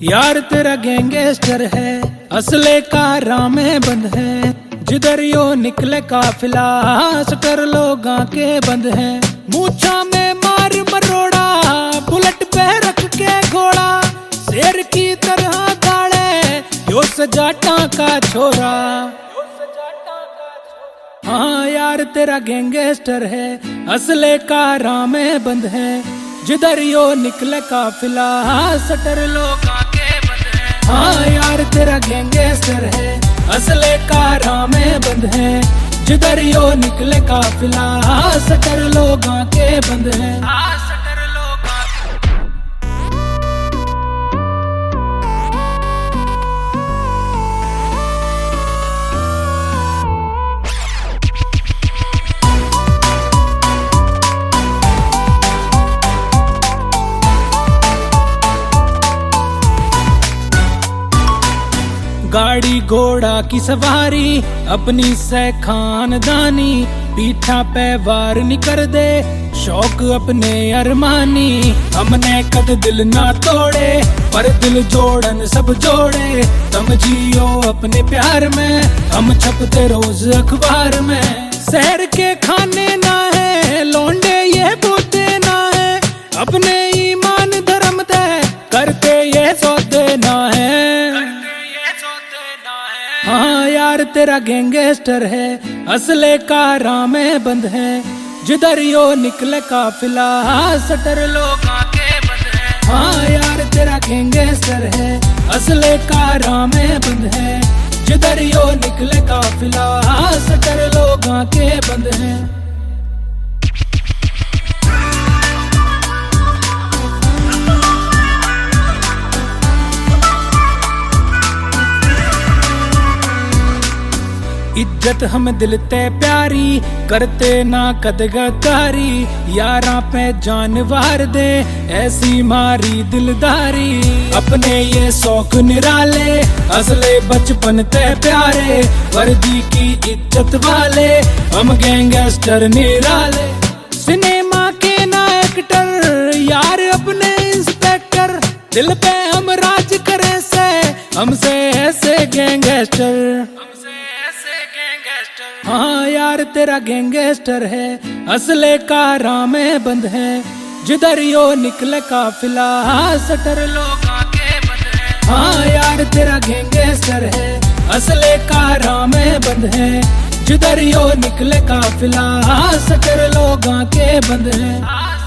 यार तेरा गैंगस्टर है, असले कारा में बंद है। जिधर यो निकले काफिला, सटर लोगा के बंद है। मूछा में मार मरोड़ा, बुलेट पे रख के घोड़ा। शेर की तरह दाड़े यो सजाटा का छोरा। हाँ यार तेरा गैंगस्टर है, असले कारा में बंद है। जिधर यो निकले काफिला, सटर लोगा के बंद है। हाँ यार तेरा गैंगस्टर है, असले कारा में बंद है। जिधर यो निकले काफिला, सटर लोगा के बंद है। गाड़ी घोड़ा की सवारी, अपनी से खानदानी। पीठा पे वार निकर दे, शौक अपने अरमानी। हमने कद दिल ना तोड़े, पर दिल जोड़न सब जोड़े। तुम जियो अपने प्यार में, हम छपते रोज अखबार में। शहर के खाने ना है, लौंडे ये बोते ना है। अपने ईमान धर्म तय करते ये सौदे ना है। हाँ यार तेरा गैंगस्टर है, असले कारा में बंद है। जिधर यो निकले काफिला, सटर लोगा के बंद है। हाँ यार तेरा गैंगस्टर है, असले कारा में बंद है। जिधर यो निकले काफिला, सटर लोगा के बंद है। इज्जत हम दिल ते प्यारी, करते ना कद गद्दारी। यारा पे जानवर दे, ऐसी मारी दिलदारी। अपने ये शौक निराले, असले बचपन ते प्यारे। वर्दी की इज्जत वाले, हम गैंगस्टर निराले। सिनेमा के ना एक्टर, यार अपने इंस्पेक्टर। दिल पे हम राज करे से, हमसे ऐसे गैंगस्टर। हाँ यार तेरा गैंगस्टर है, असले कारा में बंद है। जिधर यो निकले काफिला, सटर लोगा के बंद है। हाँ यार तेरा गैंगस्टर है, असले कारा में बंद है। जिधर यो निकले काफिला, सटर लोगा के बंद है।